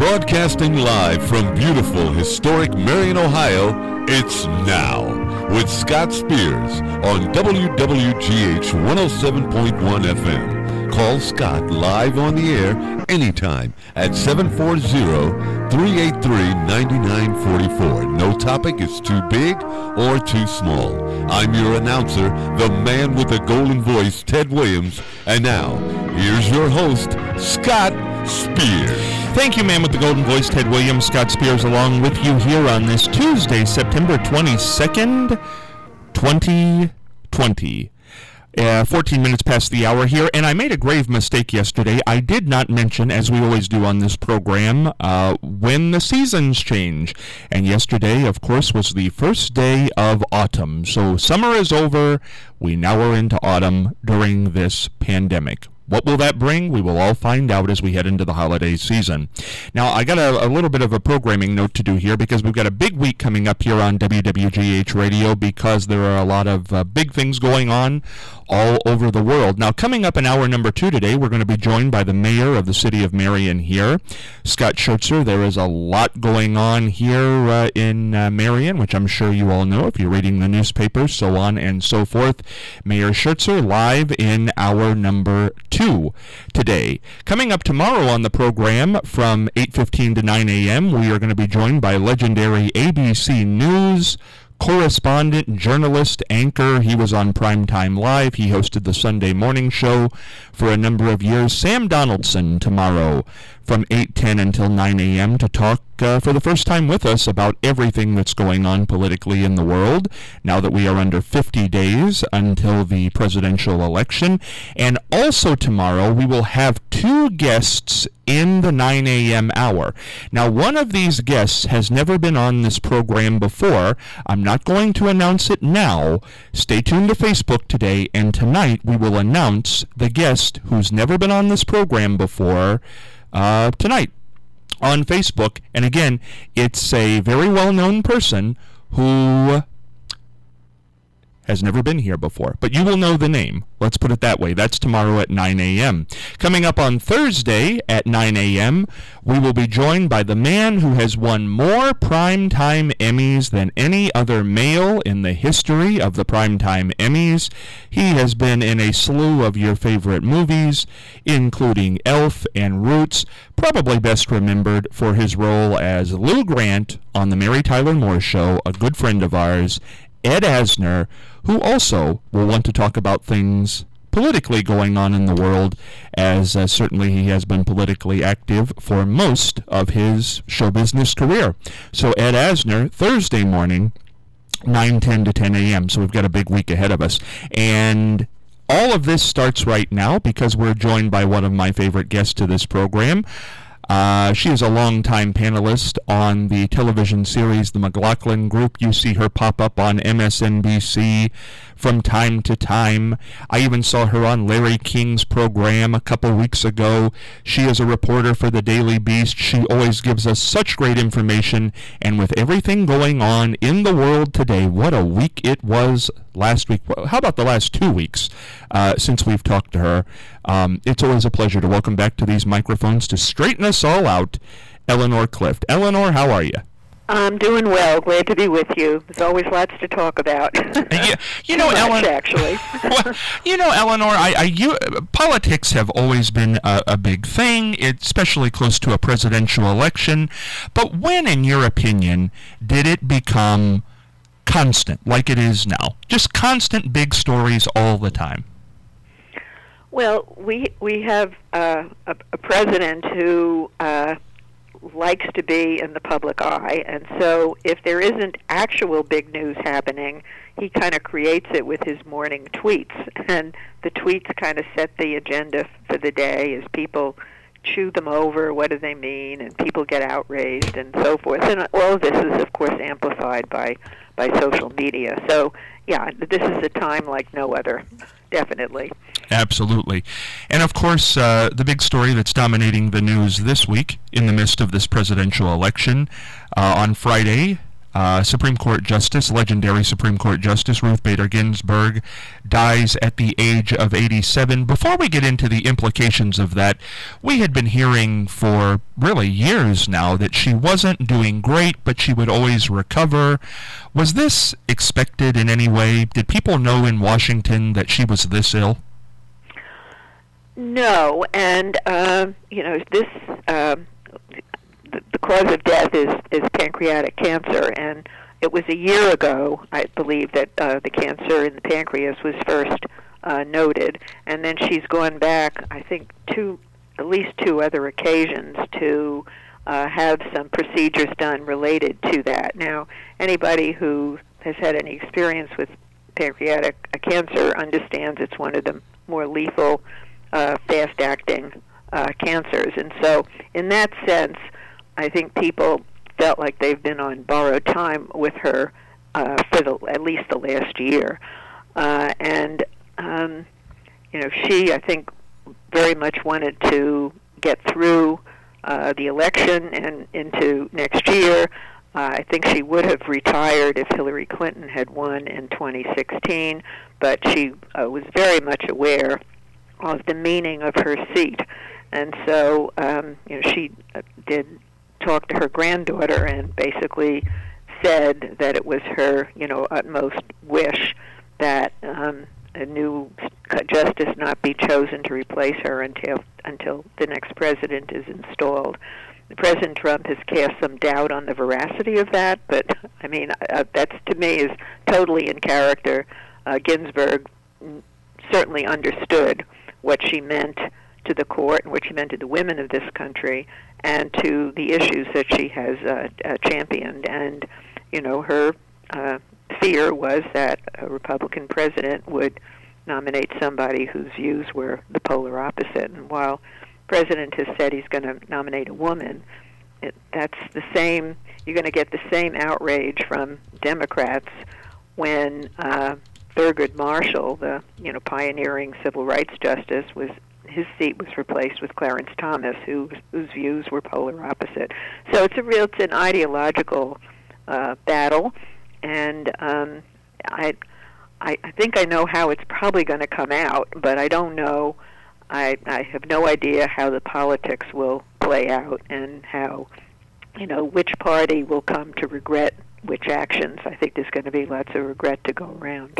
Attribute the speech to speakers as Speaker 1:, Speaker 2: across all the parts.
Speaker 1: Broadcasting live from beautiful, historic Marion, Ohio, it's Now with Scott Spears on WWGH 107.1 FM. Call Scott live on the air anytime at 740-383-9944. No topic is too big or too small. I'm your announcer, the man with the golden voice, Ted Williams. And now, here's your host, Scott Spears.
Speaker 2: Thank you, man with the golden voice, Ted Williams. Scott Spears along with you here on this Tuesday, September 22nd, 2020. 14 minutes past the hour here, and I made a grave mistake yesterday. I did not mention, as we always do on this program, when the seasons change. And yesterday, of course, was the first day of autumn. So summer is over. We now are into autumn during this pandemic. What will that bring? We will all find out as we head into the holiday season. Now, I got a little bit of a programming note to do here because we've got a big week coming up here on WWGH Radio because there are a lot of big things going on all over the world. Now, coming up in hour number 2 today, we're going to be joined by the mayor of the city of Marion here, Scott Schertzer. There is a lot going on here in Marion, which I'm sure you all know if you're reading the newspapers, so on and so forth. Mayor Schertzer live in hour number 2 today. Coming up tomorrow on the program from 8:15 to 9 a.m., we are going to be joined by legendary ABC News correspondent, journalist, anchor. He was on Primetime Live. He hosted the Sunday morning show for a number of years. Sam Donaldson tomorrow from 8:10 until 9 a.m. to talk for the first time with us about everything that's going on politically in the world now that we are under 50 days until the presidential election. And also tomorrow we will have 2 guests in the 9 a.m. hour. Now, one of these guests has never been on this program before. I'm not going to announce it now. Stay tuned to Facebook today, and tonight we will announce the guest who's never been on this program before tonight on Facebook. And again, it's a very well-known person who has never been here before, but you will know the name. Let's put it that way. That's tomorrow at 9 a.m. Coming up on Thursday at 9 a.m., we will be joined by the man who has won more Primetime Emmys than any other male in the history of the Primetime Emmys. He has been in a slew of your favorite movies, including Elf and Roots, probably best remembered for his role as Lou Grant on The Mary Tyler Moore Show, a good friend of ours, Ed Asner, who also will want to talk about things politically going on in the world, as certainly he has been politically active for most of his show business career. So Ed Asner, Thursday morning, 9:10 to 10 a.m. So we've got a big week ahead of us. And all of this starts right now because we're joined by one of my favorite guests to this program. She is a longtime panelist on the television series The McLaughlin Group. You see her pop up on MSNBC from time to time. I even saw her on Larry King's program a couple weeks ago. She is a reporter for the Daily Beast. She always gives us such great information. And with everything going on in the world today, what a week it was last week. How about the last 2 weeks since we've talked to her? It's always a pleasure to welcome back to these microphones to straighten us all out, Eleanor Clift. Eleanor, how are you?
Speaker 3: I'm doing well. Glad to be with you. There's always lots to talk about.
Speaker 2: Eleanor,
Speaker 3: actually.
Speaker 2: Well, Eleanor, politics have always been a big thing, especially close to a presidential election. But when, in your opinion, did it become constant, like it is now? Just constant big stories all the time.
Speaker 3: Well, we have a president who likes to be in the public eye, and so if there isn't actual big news happening, he kind of creates it with his morning tweets, and the tweets kind of set the agenda for the day as people chew them over. What do they mean? And people get outraged and so forth. And all of this is, of course, amplified by social media. So, yeah, this is a time like no other, definitely.
Speaker 2: Absolutely. And, of course, the big story that's dominating the news this week in the midst of this presidential election, on Friday, Supreme Court Justice, legendary Supreme Court Justice Ruth Bader Ginsburg, dies at the age of 87. Before we get into the implications of that, we had been hearing for really years now that she wasn't doing great, but she would always recover. Was this expected in any way? Did people know in Washington that she was this ill?
Speaker 3: No, and this the cause of death is pancreatic cancer, and it was a year ago, I believe, that the cancer in the pancreas was first noted, and then she's gone back, I think, at least two other occasions to have some procedures done related to that. Now, anybody who has had any experience with pancreatic cancer understands it's one of the more lethal, fast-acting cancers, and so in that sense, I think people felt like they've been on borrowed time with her for at least the last year. She, I think, very much wanted to get through the election and into next year. I think she would have retired if Hillary Clinton had won in 2016, but she was very much aware of the meaning of her seat. And so, she did talk to her granddaughter and basically said that it was her, utmost wish that a new justice not be chosen to replace her until the next president is installed. President Trump has cast some doubt on the veracity of that, but I mean, that's to me is totally in character. Ginsburg certainly understood what she meant to the court and what she meant to the women of this country and to the issues that she has championed. And, her fear was that a Republican president would nominate somebody whose views were the polar opposite. And while the president has said he's going to nominate a woman, that's the same. You're going to get the same outrage from Democrats when Thurgood Marshall, the pioneering civil rights justice, his seat was replaced with Clarence Thomas, whose views were polar opposite. So it's an ideological battle, and I think I know how it's probably going to come out, but I don't know. I have no idea how the politics will play out and how, which party will come to regret which actions. I think there's going to be lots of regret to go around.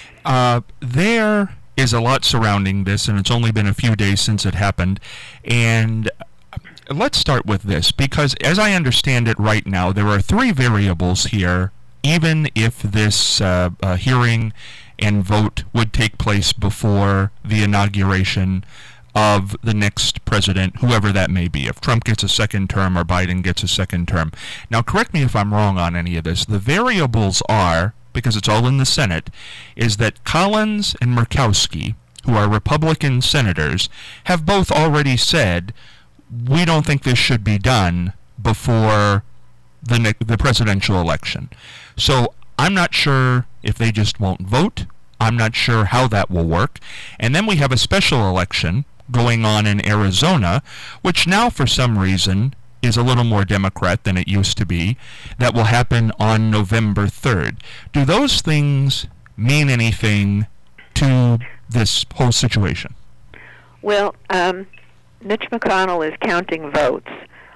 Speaker 2: There is a lot surrounding this, and it's only been a few days since it happened. And let's start with this, because as I understand it right now, there are three variables here, even if this hearing and vote would take place before the inauguration of the next president, whoever that may be, if Trump gets a second term or Biden gets a second term. Now, correct me if I'm wrong on any of this. The variables are, because it's all in the Senate, is that Collins and Murkowski, who are Republican senators, have both already said, we don't think this should be done before the presidential election. So I'm not sure if they just won't vote. I'm not sure how that will work. And then we have a special election going on in Arizona, which now for some reason is a little more Democrat than it used to be, that will happen on November 3rd. Do those things mean anything to this whole situation?
Speaker 3: Well, Mitch McConnell is counting votes,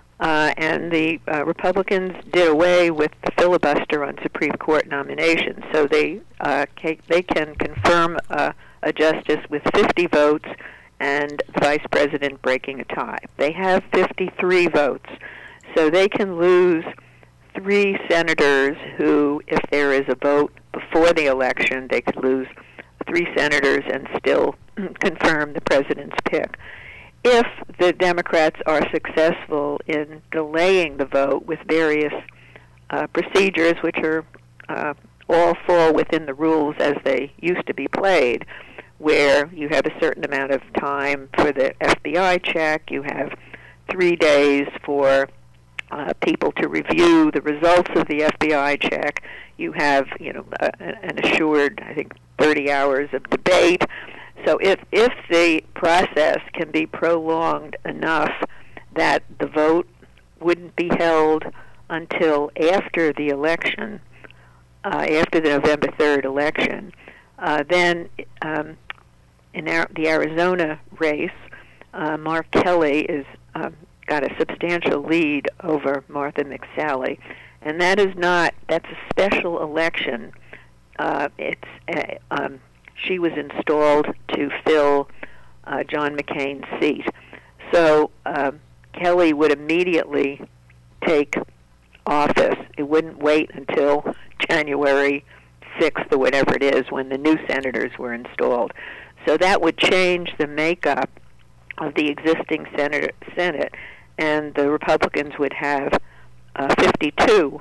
Speaker 3: and the Republicans did away with the filibuster on Supreme Court nominations, so they can confirm a justice with 50 votes and the vice president breaking a tie. They have 53 votes, so they can lose 3 senators who, if there is a vote before the election, they could lose 3 senators and still confirm the president's pick. If the Democrats are successful in delaying the vote with various procedures, which are all fall within the rules as they used to be played, where you have a certain amount of time for the FBI check, you have 3 days for people to review the results of the FBI check, you have an assured, I think, 30 hours of debate. So if the process can be prolonged enough that the vote wouldn't be held until after the election, after the November 3rd election. Then in the Arizona race, Mark Kelly is got a substantial lead over Martha McSally, and that's a special election. She was installed to fill John McCain's seat. So Kelly would immediately take office. It wouldn't wait until January 6th or whatever it is when the new senators were installed. So that would change the makeup of the existing Senate, and the Republicans would have 52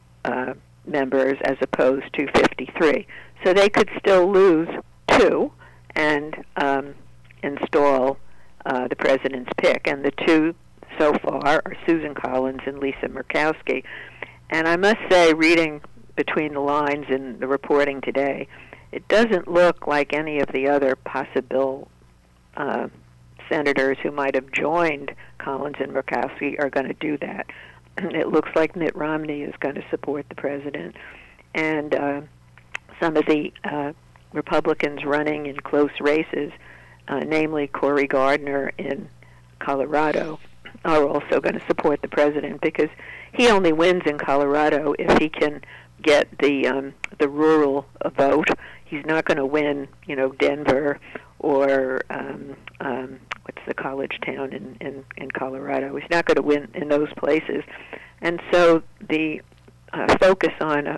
Speaker 3: members as opposed to 53. So they could still lose 2 and install the president's pick. And the 2 so far are Susan Collins and Lisa Murkowski. And I must say, reading between the lines in the reporting today, it doesn't look like any of the other possible senators who might have joined Collins and Murkowski are going to do that. It looks like Mitt Romney is going to support the president. And some of the Republicans running in close races, namely Cory Gardner in Colorado, are also going to support the president, because he only wins in Colorado if he can get the rural vote. He's not going to win, Denver or what's the college town in Colorado. He's not going to win in those places, and so the focus on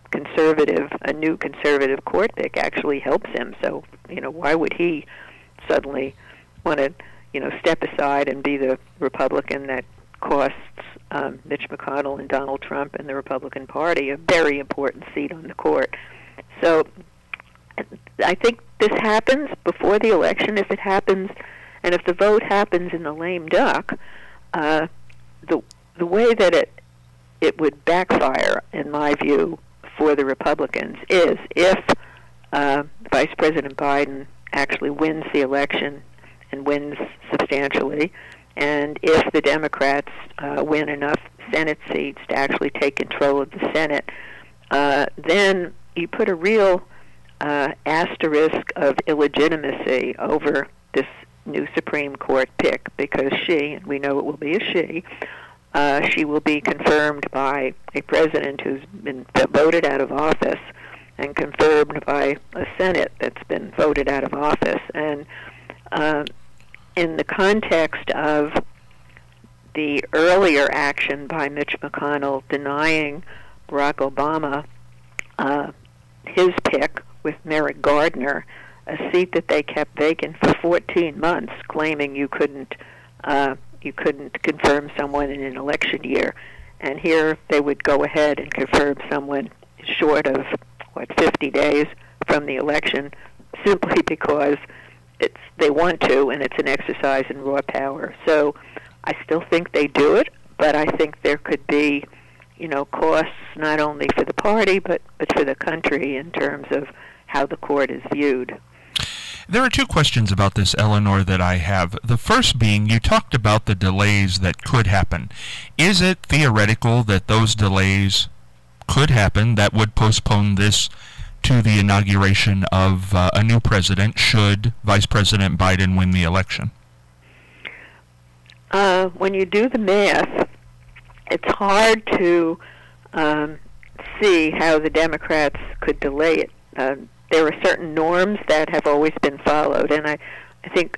Speaker 3: a new conservative court pick actually helps him. So why would he suddenly want to step aside and be the Republican that costs Mitch McConnell and Donald Trump and the Republican Party a very important seat on the court? So I think this happens before the election. If it happens, and if the vote happens in the lame duck, the way that it would backfire, in my view, for the Republicans is if Vice President Biden actually wins the election and wins substantially, and if the Democrats win enough Senate seats to actually take control of the Senate, then you put a real asterisk of illegitimacy over this new Supreme Court pick, because she, and we know it will be a she will be confirmed by a president who's been voted out of office and confirmed by a Senate that's been voted out of office. And in the context of the earlier action by Mitch McConnell denying Barack Obama his pick with Merrick Gardner, a seat that they kept vacant for 14 months, claiming you couldn't confirm someone in an election year, and here they would go ahead and confirm someone short of 50 days from the election, simply because they want to, and it's an exercise in raw power. So I still think they do it, but I think there could be, costs not only for the party but for the country in terms of how the court is viewed.
Speaker 2: There are 2 questions about this, Eleanor, that I have. The first being, you talked about the delays that could happen. Is it theoretical that those delays could happen that would postpone this to the inauguration of a new president should Vice President Biden win the election?
Speaker 3: When you do the math, it's hard to see how the Democrats could delay it. There are certain norms that have always been followed, and I think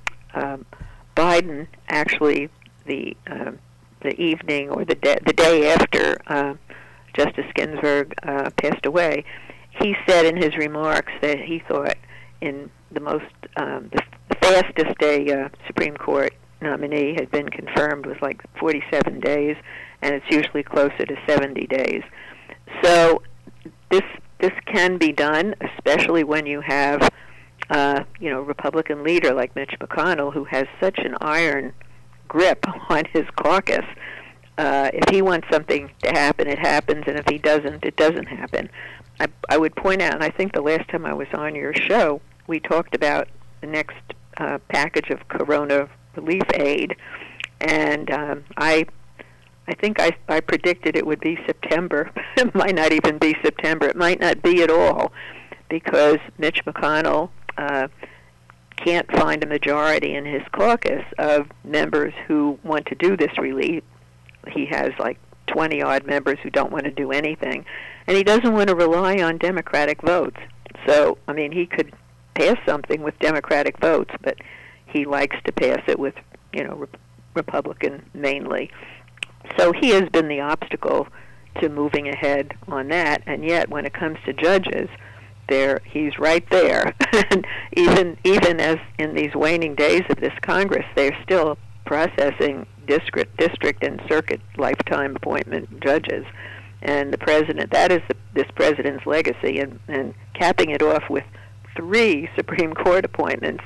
Speaker 3: Biden actually the evening or the day after Justice Ginsburg passed away, he said in his remarks that he thought in the fastest a Supreme Court nominee had been confirmed was like 47 days, and it's usually closer to 70 days. So this can be done, especially when you have Republican leader like Mitch McConnell, who has such an iron grip on his caucus. If he wants something to happen, it happens, and if he doesn't, it doesn't happen. I would point out, and I think the last time I was on your show, we talked about the next package of corona relief aid, and I I think I predicted it would be September. It might not even be September. It might not be at all, because Mitch McConnell can't find a majority in his caucus of members who want to do this relief. He has like 20-odd members who don't want to do anything, and he doesn't want to rely on Democratic votes. So, I mean, he could pass something with Democratic votes, but he likes to pass it with, Republican mainly. So he has been the obstacle to moving ahead on that, and yet when it comes to judges, he's right there. And even as in these waning days of this Congress, they're still processing district and circuit lifetime appointment judges. And the president, that is this president's legacy, and capping it off with 3 Supreme Court appointments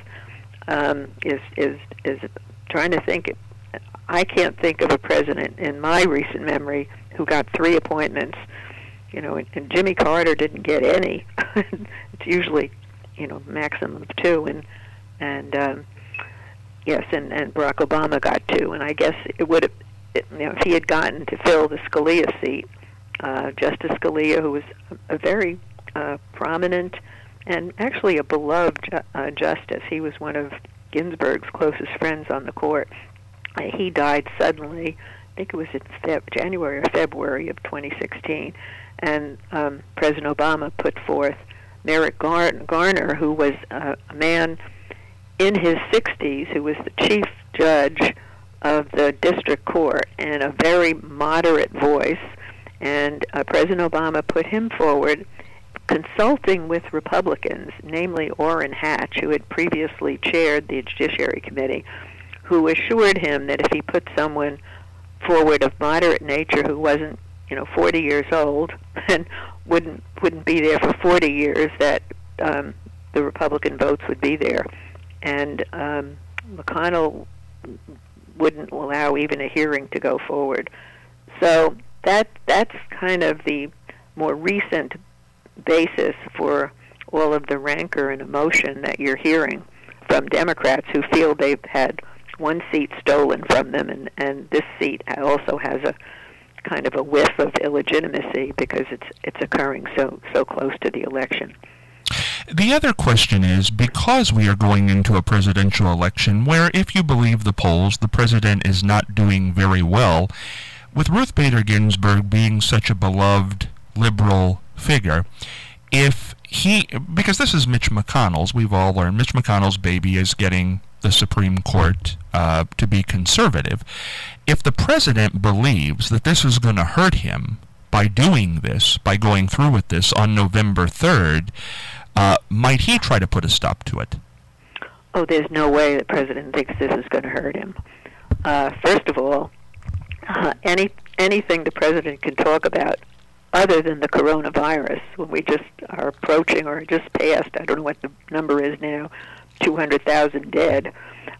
Speaker 3: is trying to think. I can't think of a president in my recent memory who got 3 appointments. And Jimmy Carter didn't get any. It's usually, maximum of 2, and Barack Obama got 2, and I guess it would have, if he had gotten to fill the Scalia seat, Justice Scalia, who was a very prominent and actually a beloved justice. He was one of Ginsburg's closest friends on the court. He died suddenly. I think it was in January or February of 2016, and President Obama put forth Merrick Garner, who was a man in his 60s who was the chief judge of the district court and a very moderate voice, and President Obama put him forward, consulting with Republicans, namely Orrin Hatch, who had previously chaired the Judiciary Committee, who assured him that if he put someone forward of moderate nature who wasn't, 40 years old and wouldn't be there for 40 years, that the Republican votes would be there. And McConnell wouldn't allow even a hearing to go forward. So that's kind of the more recent basis for all of the rancor and emotion that you're hearing from Democrats who feel they've had one seat stolen from them, and this seat also has a kind of a whiff of illegitimacy because it's occurring so close to the election.
Speaker 2: The other question is, because we are going into a presidential election where, if you believe the polls, the president is not doing very well, with Ruth Bader Ginsburg being such a beloved liberal figure, because this is Mitch McConnell's, we've all learned, Mitch McConnell's baby is getting the Supreme Court to be conservative. If the president believes that this is going to hurt him by doing this, by going through with this on November 3rd, might he try to put a stop to it?
Speaker 3: Oh, there's no way the president thinks this is going to hurt him. First of all, anything the president can talk about other than the coronavirus, when we just are approaching or just passed, I don't know what the number is now, 200,000 dead.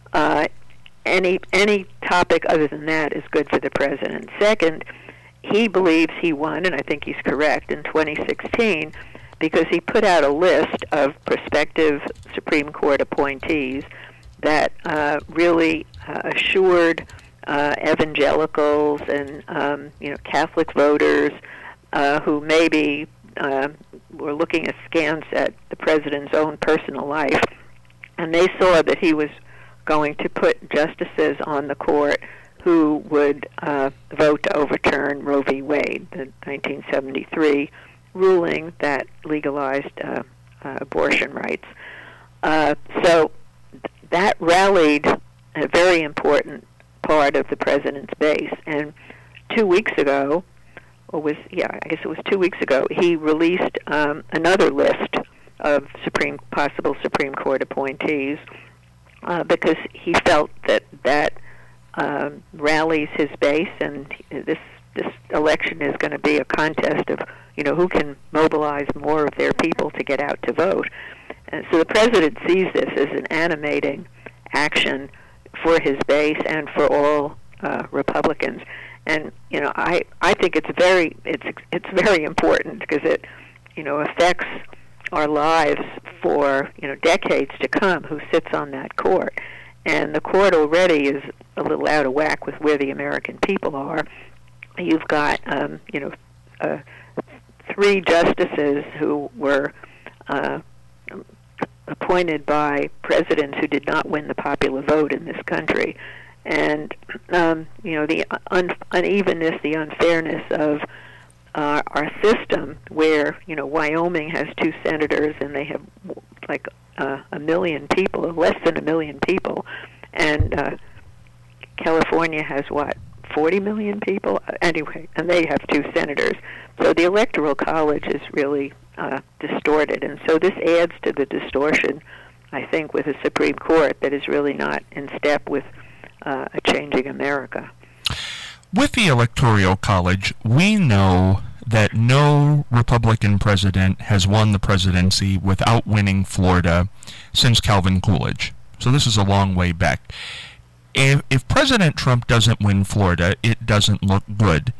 Speaker 3: Any topic other than that is good for the president. Second, he believes he won, and I think he's correct, in 2016 because he put out a list of prospective Supreme Court appointees that really assured evangelicals and Catholic voters who maybe were looking askance at the president's own personal life, and they saw that he was going to put justices on the court who would vote to overturn Roe v. Wade, the 1973 ruling that legalized abortion rights. So that rallied a very important part of the president's base. And 2 weeks ago, I guess it was 2 weeks ago, he released another list of possible Supreme Court appointees because he felt that rallies his base, and this election is going to be a contest of who can mobilize more of their people to get out to vote. And so the president sees this as an animating action for his base and for all Republicans. And I think it's very important because it affects our lives for decades to come. Who sits on that court? And the court already is a little out of whack with where the American people are. you've got, 3 justices who were appointed by presidents who did not win the popular vote in this country. And, the unevenness, the unfairness of our system where, Wyoming has 2 senators and they have like a million people, or less than a million people, and California has, 40 million people? Anyway, and they have 2 senators. So the Electoral College is really distorted, and so this adds to the distortion, I think, with a Supreme Court that is really not in step with a changing America.
Speaker 2: With the Electoral College, we know that no Republican president has won the presidency without winning Florida since Calvin Coolidge. So this is a long way back. If President Trump doesn't win Florida, it doesn't look good.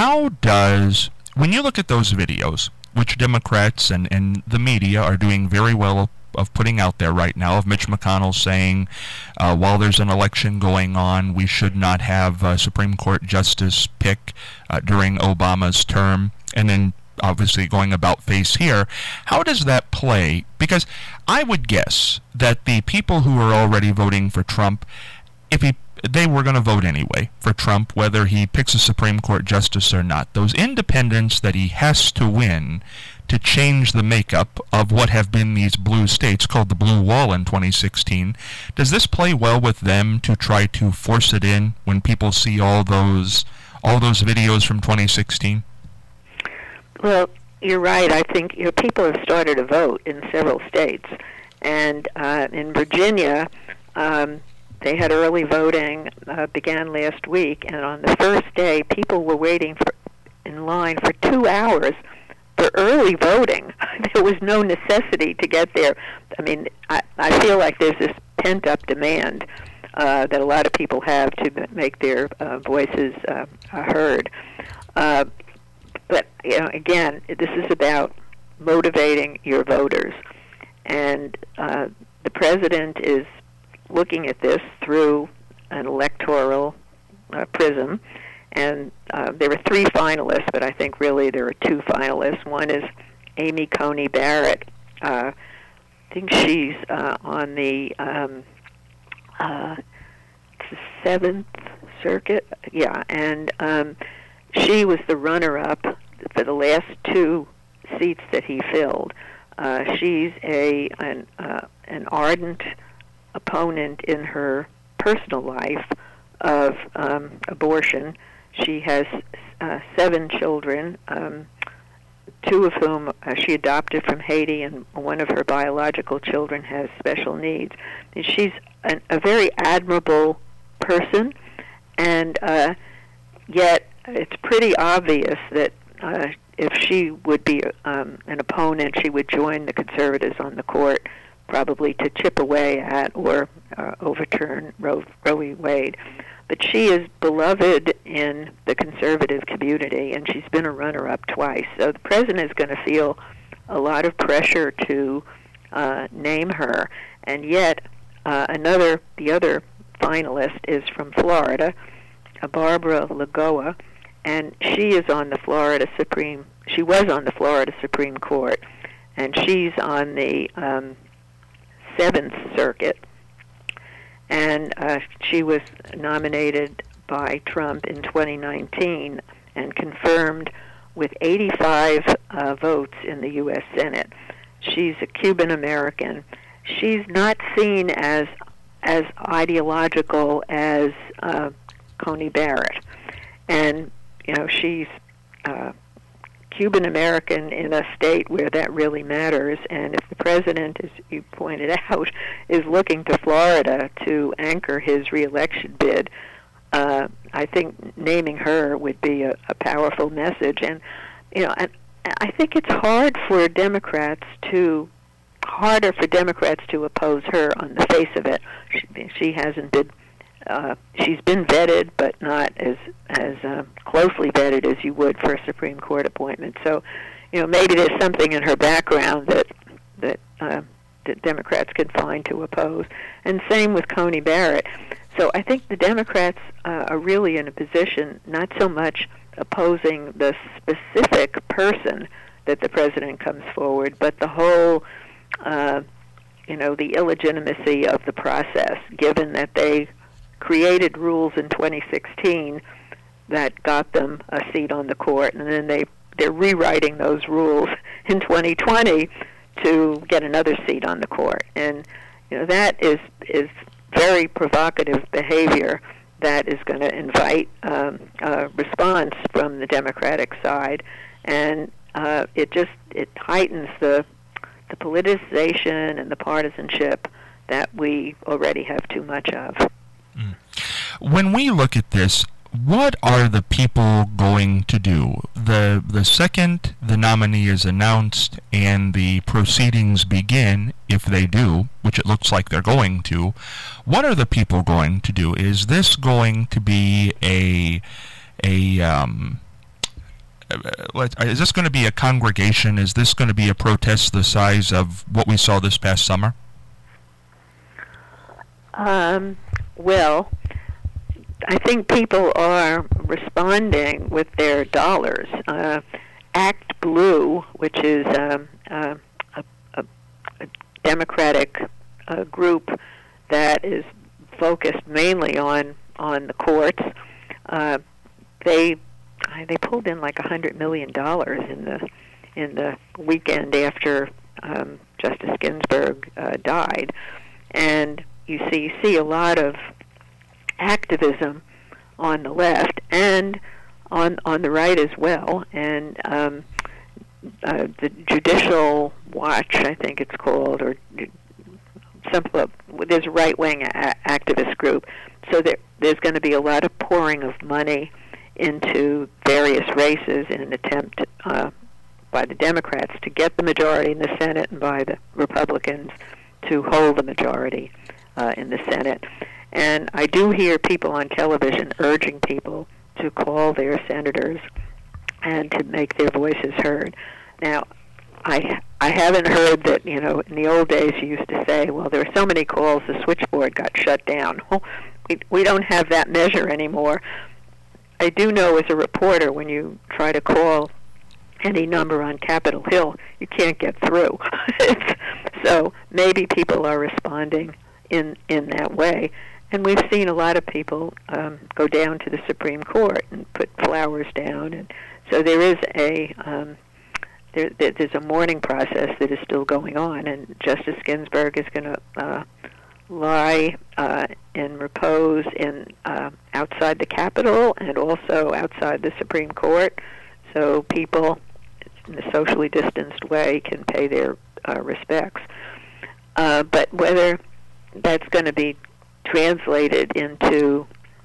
Speaker 2: When you look at those videos, which Democrats and the media are doing very well of putting out there right now, of Mitch McConnell saying, while there's an election going on, we should not have a Supreme Court justice pick during Obama's term, and then obviously going about face here, how does that play? Because I would guess that the people who are already voting for Trump, they were going to vote anyway for Trump, whether he picks a Supreme Court justice or not. Those independents that he has to win to change the makeup of what have been these blue states, called the Blue Wall in 2016, does this play well with them to try to force it in when people see all those videos from 2016?
Speaker 3: Well, you're right. I think people have started to vote in several states, and in Virginia, they had early voting, began last week, and on the first day, people were waiting in line for 2 hours for early voting. There was no necessity to get there. I mean, I feel like there's this pent-up demand that a lot of people have to make their voices heard. But, again, this is about motivating your voters. And the president is looking at this through an electoral prism, and there are 3 finalists, but I think really there are 2 finalists. One is Amy Coney Barrett. I think she's on the 7th Circuit, and she was the runner-up for the last 2 seats that he filled. She's an ardent opponent in her personal life of abortion. She has 7 children, 2 of whom she adopted from Haiti, and one of her biological children has special needs. And she's a very admirable person, and yet it's pretty obvious that if she would be an opponent, she would join the conservatives on the court, probably to chip away at or overturn Roe v. Wade. But she is beloved in the conservative community, and she's been a runner-up twice. So the president is going to feel a lot of pressure to name her. And yet, the other finalist is from Florida, Barbara Lagoa, and she was on the Florida Supreme Court, and she's on the 7th Circuit, and she was nominated by Trump in 2019 and confirmed with 85 votes in the U.S. Senate. She's a Cuban American. She's not seen as ideological as Coney Barrett, and she's Cuban American in a state where that really matters. And if the president, as you pointed out, is looking to Florida to anchor his reelection bid, I think naming her would be a powerful message. And and I think it's harder for Democrats to oppose her on the face of it. She hasn't been. She's been vetted, but not as closely vetted as you would for a Supreme Court appointment. So, maybe there's something in her background that Democrats can find to oppose. And same with Coney Barrett. So I think the Democrats are really in a position not so much opposing the specific person that the president comes forward, but the whole, the illegitimacy of the process, given that they created rules in 2016 that got them a seat on the court, and then they're rewriting those rules in 2020 to get another seat on the court. And that is very provocative behavior that is going to invite a response from the Democratic side, and it heightens the politicization and the partisanship that we already have too much of.
Speaker 2: When we look at this, what are the people going to do? The second the nominee is announced and the proceedings begin, if they do, which it looks like they're going to, what are the people going to do? Is this going to be is this going to be a congregation? Is this going to be a protest the size of what we saw this past summer?
Speaker 3: Well, I think people are responding with their dollars. Act Blue, which is a Democratic group that is focused mainly on the courts, they pulled in like $100 million in the weekend after Justice Ginsburg died, and you see a lot of activism on the left and on the right as well, and the Judicial Watch, I think it's called, or there's a right-wing activist group. So there's going to be a lot of pouring of money into various races in an attempt by the Democrats to get the majority in the Senate and by the Republicans to hold the majority in the Senate. And I do hear people on television urging people to call their senators and to make their voices heard. Now, I haven't heard that, in the old days you used to say, well, there were so many calls, the switchboard got shut down. Well, we don't have that measure anymore. I do know as a reporter, when you try to call any number on Capitol Hill, you can't get through. So maybe people are responding in that way. And we've seen a lot of people go down to the Supreme Court and put flowers down. And so there is there's a mourning process that is still going on, and Justice Ginsburg is going to lie in repose outside the Capitol and also outside the Supreme Court, so people in a socially distanced way can pay their respects. But whether that's going to be translated into,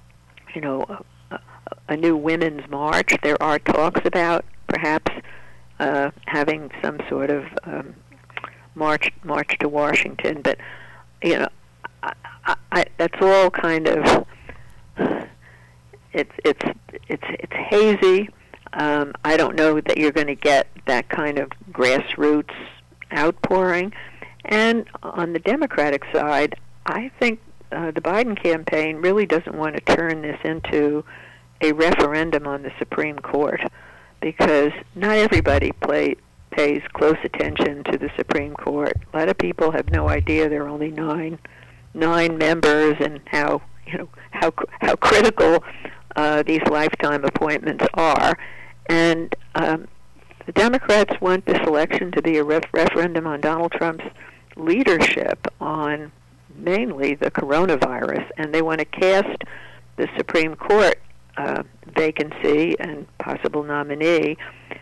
Speaker 3: a new women's march, there are talks about perhaps having some sort of march to Washington, but that's all kind of it's hazy. I don't know that you're going to get that kind of grassroots outpouring. And on the Democratic side, I think the Biden campaign really doesn't want to turn this into a referendum on the Supreme Court, because not everybody pays close attention to the Supreme Court. A lot of people have no idea there are only nine members, and how critical these lifetime appointments are. And the Democrats want this election to be a referendum on Donald Trump's leadership on mainly the coronavirus, and they want to cast the Supreme Court vacancy and possible nominee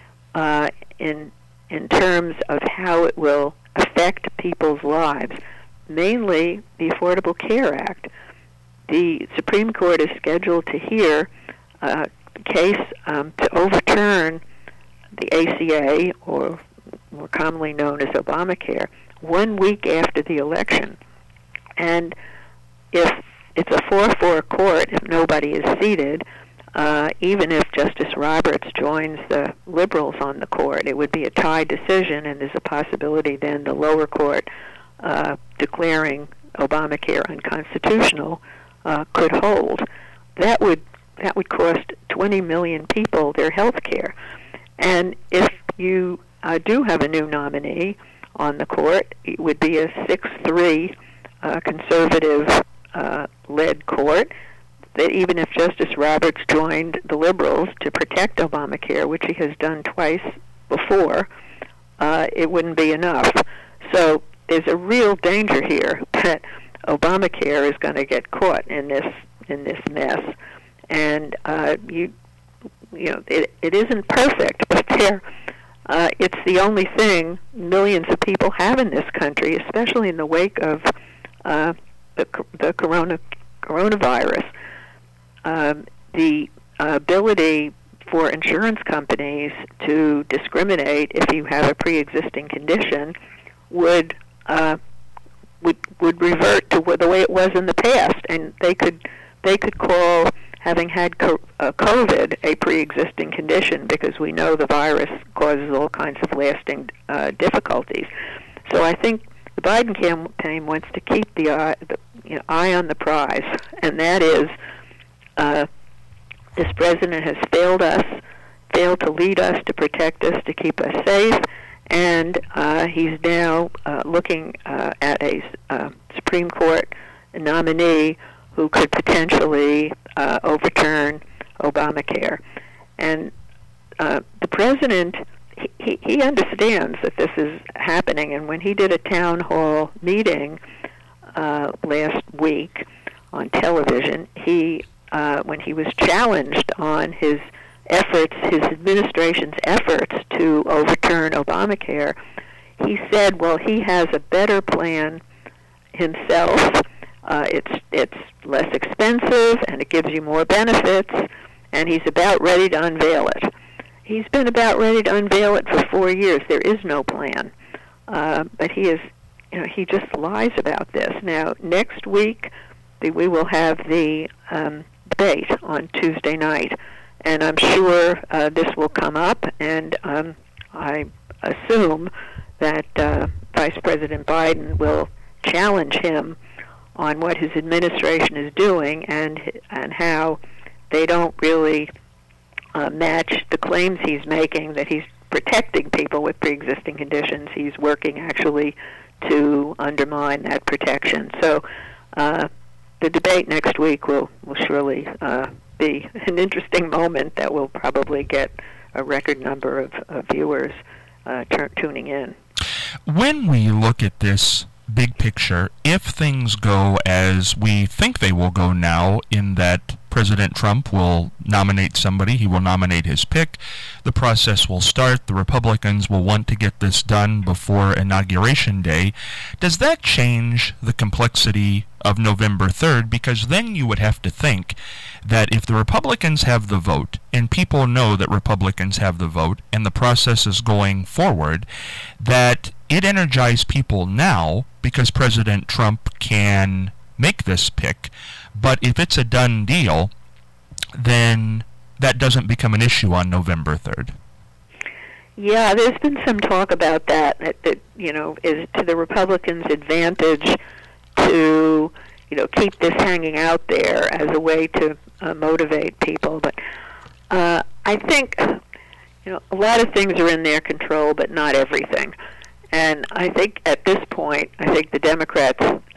Speaker 3: in terms of how it will affect people's lives, mainly the Affordable Care Act. The Supreme Court is scheduled to hear a case to overturn the ACA, or more commonly known as Obamacare, 1 week after the election. And if it's a 4-4 court, if nobody is seated, even if Justice Roberts joins the liberals on the court, it would be a tie decision, and there's a possibility then the lower court declaring Obamacare unconstitutional could hold. That would cost 20 million people their health care. And if you do have a new nominee on the court, it would be a 6-3 conservative-led court, that even if Justice Roberts joined the liberals to protect Obamacare, which he has done twice before, it wouldn't be enough. So there's a real danger here that Obamacare is going to get caught in this mess, and it isn't perfect, but it's the only thing millions of people have in this country, especially in the wake of the coronavirus. The ability for insurance companies to discriminate if you have a pre-existing condition would revert to the way it was in the past, and they could call having had COVID a pre-existing condition, because we know the virus causes all kinds of lasting difficulties. So I think the Biden campaign wants to keep the eye on the prize, and that is this president has failed to lead us, to protect us, to keep us safe, and he's now looking at a Supreme Court nominee who could potentially overturn Obamacare. And the president, he understands that this is happening, and when he did a town hall meeting last week on television, when he was challenged on his administration's efforts to overturn Obamacare, he said, well, he has a better plan himself. It's less expensive, and it gives you more benefits, and he's about ready to unveil it. He's been about ready to unveil it for 4 years. There is no plan. But he just lies about this. Now, next week, we will have the debate on Tuesday night, and I'm sure this will come up, and I assume that Vice President Biden will challenge him on what his administration is doing and how they don't really match the claims he's making that he's protecting people with pre-existing conditions. He's working actually to undermine that protection. So the debate next week will surely be an interesting moment that will probably get a record number of viewers tuning in.
Speaker 2: When we look at this big picture, if things go as we think they will go now, in that President Trump will nominate somebody, he will nominate his pick, the process will start, the Republicans will want to get this done before Inauguration Day, does that change the complexity of November 3rd? Because then you would have to think that if the Republicans have the vote, and people know that Republicans have the vote, and the process is going forward, that it energizes people now because President Trump can make this pick. But if it's a done deal, then that doesn't become an issue on November 3rd.
Speaker 3: Yeah, there's been some talk about that is to the Republicans' advantage to, keep this hanging out there as a way to motivate people. But I think, a lot of things are in their control, but not everything. And I think at this point, the Democrats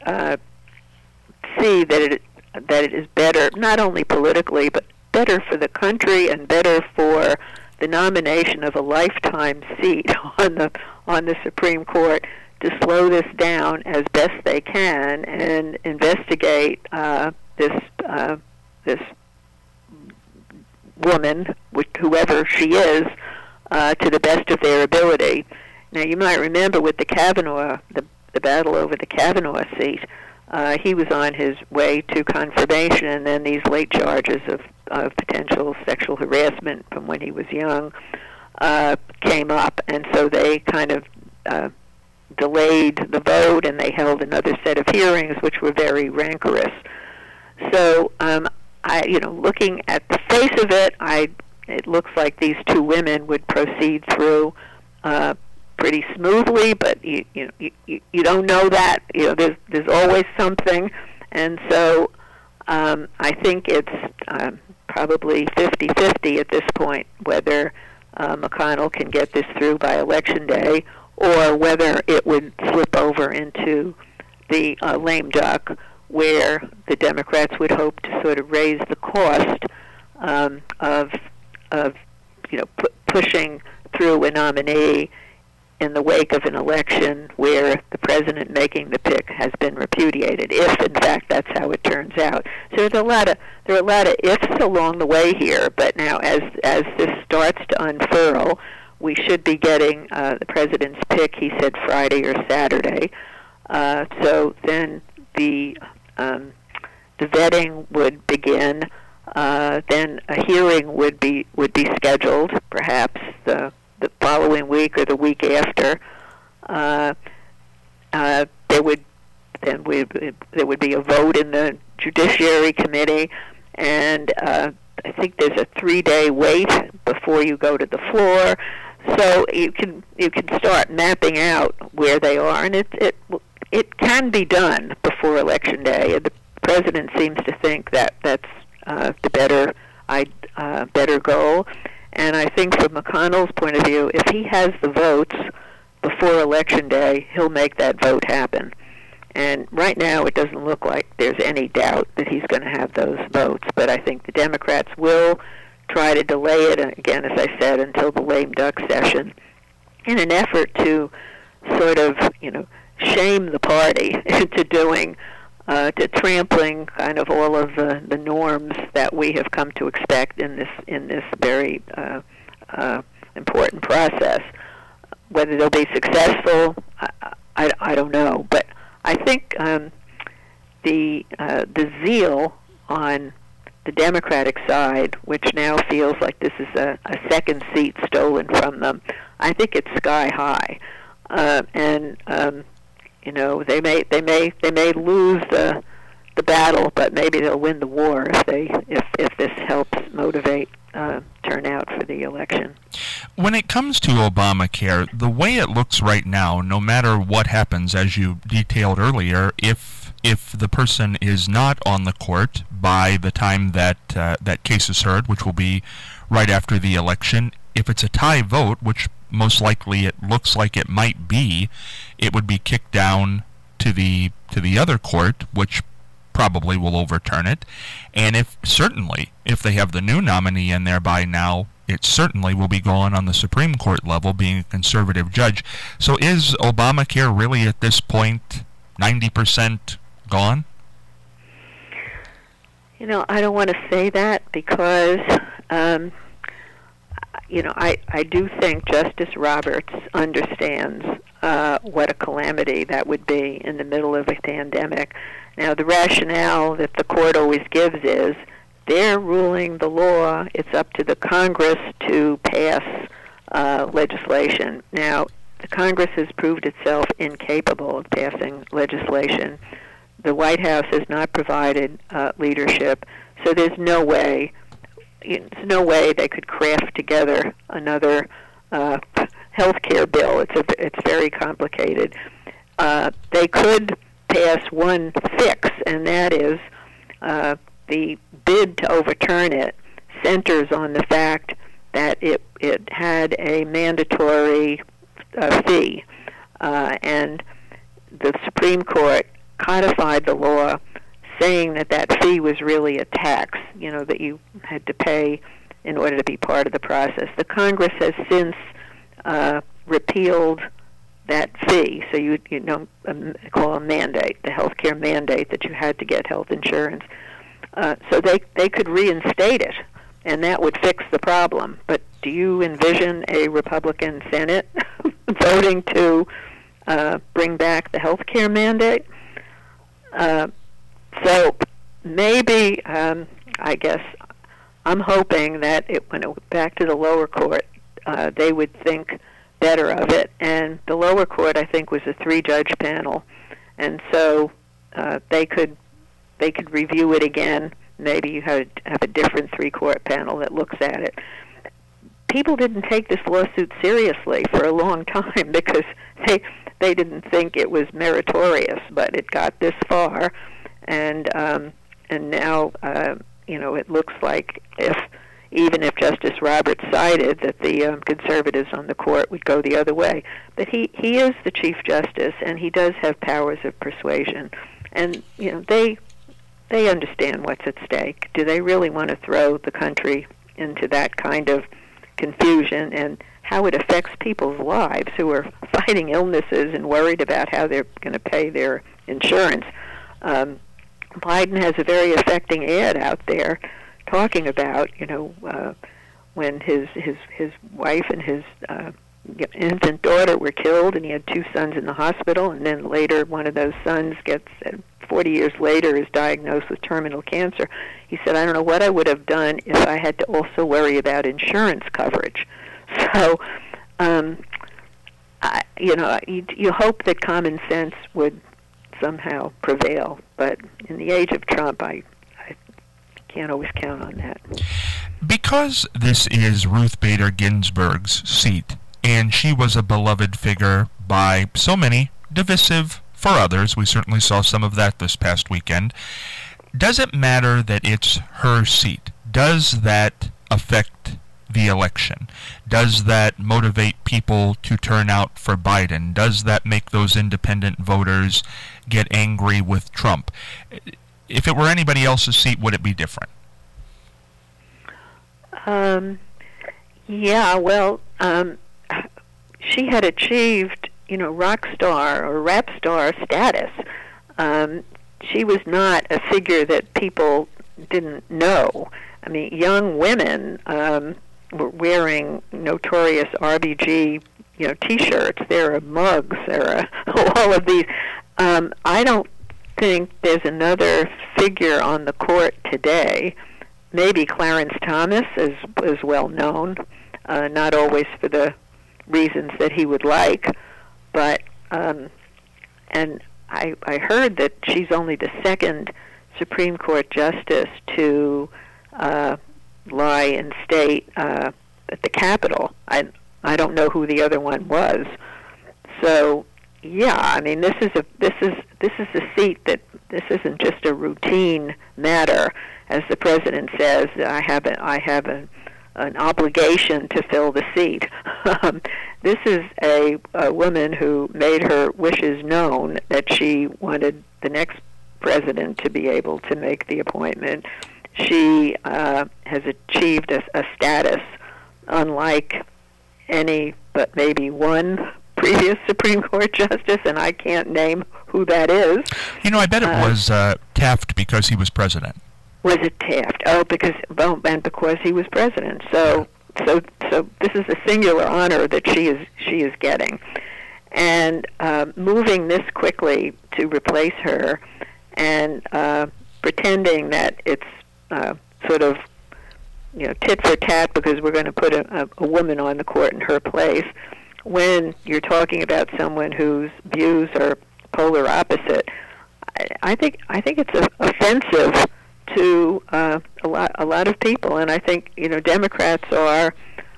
Speaker 3: see that it is better, not only politically, but better for the country and better for the nomination of a lifetime seat on the Supreme Court, to slow this down as best they can and investigate this woman, whoever she is, to the best of their ability. Now, you might remember with the Kavanaugh, the battle over the Kavanaugh seat, he was on his way to confirmation, and then these late charges of potential sexual harassment from when he was young came up, and so they kind of delayed the vote, and they held another set of hearings, which were very rancorous. So, looking at the face of it, it looks like these two women would proceed through pretty smoothly, but you don't know that. There's always something, and so I think it's probably 50-50 at this point whether McConnell can get this through by Election Day or whether it would slip over into the lame duck where the Democrats would hope to sort of raise the cost of pushing through a nominee in the wake of an election where the president making the pick has been repudiated, if in fact that's how it turns out. So there are a lot of ifs along the way here, but now as this starts to unfurl, we should be getting the president's pick, he said Friday or Saturday. So then the vetting would begin. Then a hearing would be scheduled, perhaps the following week or the week after. There would be a vote in the Judiciary Committee, and I think there's a 3-day wait before you go to the floor. So you can start mapping out where they are, and it can be done before Election Day. And the president seems to think that that's the better goal. And I think from McConnell's point of view, if he has the votes before Election Day, he'll make that vote happen. And right now it doesn't look like there's any doubt that he's going to have those votes. But I think the Democrats will try to delay it, again, as I said, until the lame duck session in an effort to sort of, shame the party into to trampling kind of all of the norms that we have come to expect in this very important process. Whether they'll be successful, I don't know. But I think the zeal on the Democratic side, which now feels like this is a second seat stolen from them, I think it's sky high, they may lose the battle, but maybe they'll win the war if this helps motivate turnout for the election.
Speaker 2: When it comes to Obamacare, the way it looks right now, no matter what happens, as you detailed earlier, if the person is not on the court by the time that that case is heard, which will be right after the election, if it's a tie vote, which most likely it looks like it might be, it would be kicked down to the other court, which probably will overturn it. And if they have the new nominee in there by now, it certainly will be going on the Supreme Court level, being a conservative judge. So is Obamacare really at this point 90% gone?
Speaker 3: I don't want to say that because I do think Justice Roberts understands what a calamity that would be in the middle of a pandemic. Now, the rationale that the court always gives is they're ruling the law. It's up to the Congress to pass legislation. Now, the Congress has proved itself incapable of passing legislation. The White House has not provided leadership, so there's no way they could craft together another health care bill. It's very complicated. They could pass one fix, and that is the bid to overturn it centers on the fact that it had a mandatory fee, and the Supreme Court codified the law saying that fee was really a tax, that you had to pay in order to be part of the process. The Congress has since repealed that fee, so you call a mandate, the health care mandate that you had to get health insurance. So they could reinstate it, and that would fix the problem. But do you envision a Republican Senate voting to bring back the health care mandate? So maybe, I guess, I'm hoping that when it went back to the lower court, they would think better of it. And the lower court, I think, was a 3-judge panel, and so they could review it again. Maybe you have a different 3-court panel that looks at it. People didn't take this lawsuit seriously for a long time because they didn't think it was meritorious, but it got this far. And now it looks like even if Justice Roberts cited that the conservatives on the court would go the other way. But he is the Chief Justice, and he does have powers of persuasion. And, they understand what's at stake. Do they really want to throw the country into that kind of confusion and how it affects people's lives who are fighting illnesses and worried about how they're going to pay their insurance? Biden has a very affecting ad out there talking about, when his wife and his infant daughter were killed, and he had 2 sons in the hospital, and then later one of those sons 40 years later is diagnosed with terminal cancer. He said, I don't know what I would have done if I had to also worry about insurance coverage. So, you hope that common sense would somehow prevail, but in the age of Trump, I can't always count on that.
Speaker 2: Because this is Ruth Bader Ginsburg's seat, and she was a beloved figure by so many, divisive for others, we certainly saw some of that this past weekend, does it matter that it's her seat? Does that affect the election? Does that motivate people to turn out for Biden? Does that make those independent voters get angry with Trump? If it were anybody else's seat, would it be different?
Speaker 3: She had achieved, rock star or rap star status. She was not a figure that people didn't know. I mean, young women were wearing notorious RBG, T-shirts. There are mugs. There are all of these. I don't think there's another figure on the court today. Maybe Clarence Thomas is well known, not always for the reasons that he would like, but and I heard that she's only the second Supreme Court justice to lie in state at the Capitol. I don't know who the other one was. So yeah, I mean this is a seat that this isn't just a routine matter, as the president says. I have an obligation to fill the seat. This is a woman who made her wishes known that she wanted the next president to be able to make the appointment. She has achieved a status unlike any but maybe one previous Supreme Court justice, and I can't name who that is.
Speaker 2: I bet it was Taft because he was president.
Speaker 3: Was it Taft? And because he was president. So this is a singular honor that she is getting, and moving this quickly to replace her, and pretending that it's sort of tit for tat because we're going to put a woman on the court in her place, when you're talking about someone whose views are polar opposite. I think it's offensive to a lot of people, and I think Democrats are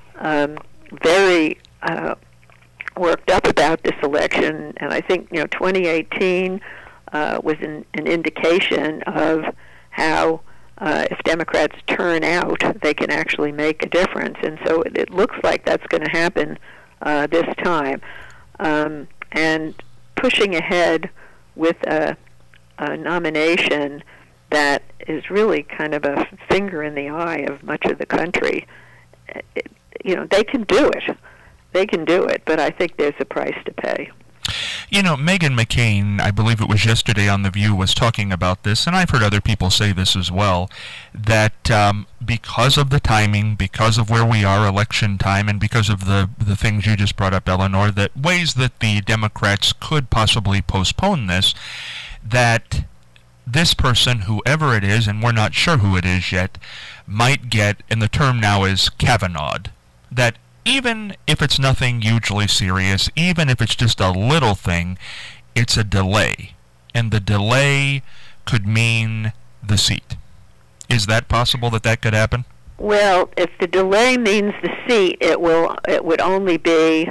Speaker 3: very worked up about this election, and I think 2018 was an indication of how if Democrats turn out, they can actually make a difference, and so it looks like that's going to happen this time, and pushing ahead with a nomination that is really kind of a finger in the eye of much of the country. They can do it. They can do it, but I think there's a price to pay.
Speaker 2: Meghan McCain, I believe it was yesterday on The View, was talking about this, and I've heard other people say this as well, that because of the timing, because of where we are, election time, and because of the things you just brought up, Eleanor, that ways that the Democrats could possibly postpone this, that this person, whoever it is, and we're not sure who it is yet, might get, and the term now is Kavanaugh'd, that even if it's nothing hugely serious, even if it's just a little thing, it's a delay. And the delay could mean the seat. Is that possible that could happen?
Speaker 3: Well, if the delay means the seat, it would only be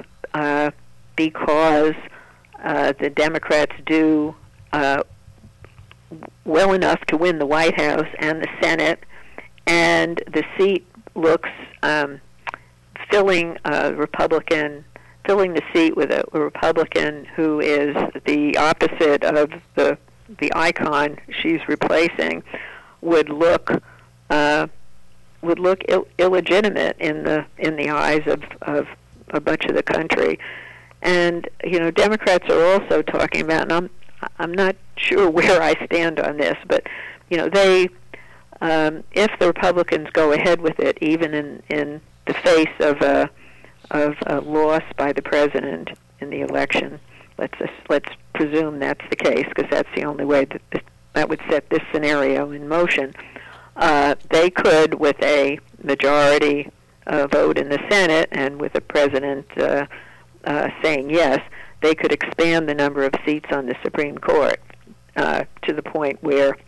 Speaker 3: because the Democrats do well enough to win the White House and the Senate, and the seat looks filling the seat with a Republican who is the opposite of the icon she's replacing, would look illegitimate in the eyes of a bunch of the country. And Democrats are also talking about, and I'm not sure where I stand on this, but they if the Republicans go ahead with it, even in the face of a loss by the president in the election, let's presume that's the case, because that's the only way that would set this scenario in motion. They could, with a majority vote in the Senate and with the president saying yes, they could expand the number of seats on the Supreme Court to the point where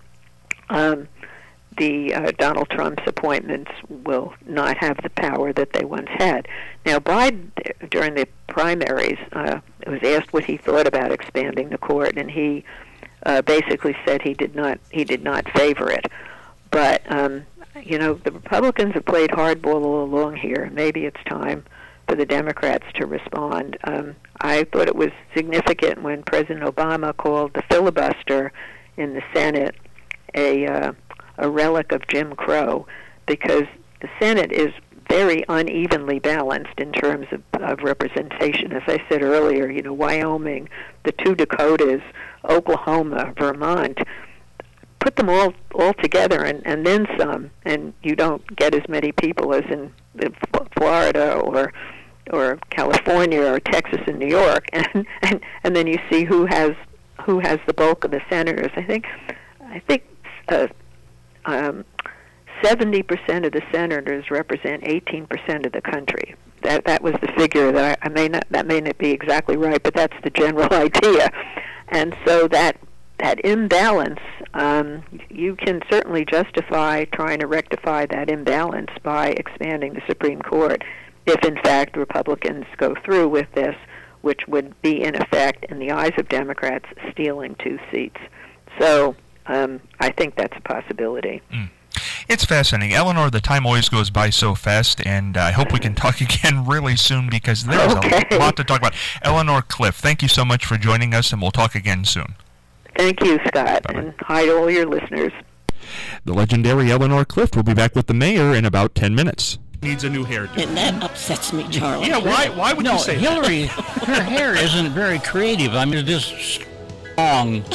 Speaker 3: the Donald Trump's appointments will not have the power that they once had. Now, Biden, during the primaries, was asked what he thought about expanding the court, and he basically said he did not favor it. But the Republicans have played hardball all along here. Maybe it's time for the Democrats to respond. I thought it was significant when President Obama called the filibuster in the Senate a relic of Jim Crow, because the Senate is very unevenly balanced in terms of representation. As I said earlier, Wyoming, the two Dakotas, Oklahoma, Vermont, put them all together and then some, and you don't get as many people as in Florida or California or Texas and New York, and then you see who has the bulk of the senators. I think 70% of the senators represent 18% of the country. That was the figure that that may not be exactly right, but that's the general idea. And so that imbalance, you can certainly justify trying to rectify that imbalance by expanding the Supreme Court, if in fact Republicans go through with this, which would be in effect, in the eyes of Democrats, stealing 2 seats. So I think that's a possibility.
Speaker 2: It's fascinating. Eleanor, the time always goes by so fast, and I hope we can talk again really soon, because there's a lot to talk about. Eleanor Clift, thank you so much for joining us, and we'll talk again soon.
Speaker 3: Thank you, Scott,
Speaker 2: Bye-bye.
Speaker 3: and hi to all your listeners.
Speaker 2: The legendary Eleanor Clift will be back with the mayor in about 10 minutes. Needs a new hairdo.
Speaker 4: And that upsets me, Charlie.
Speaker 2: Yeah, why would you say
Speaker 5: Hillary, her hair isn't very creative. I mean, it is long.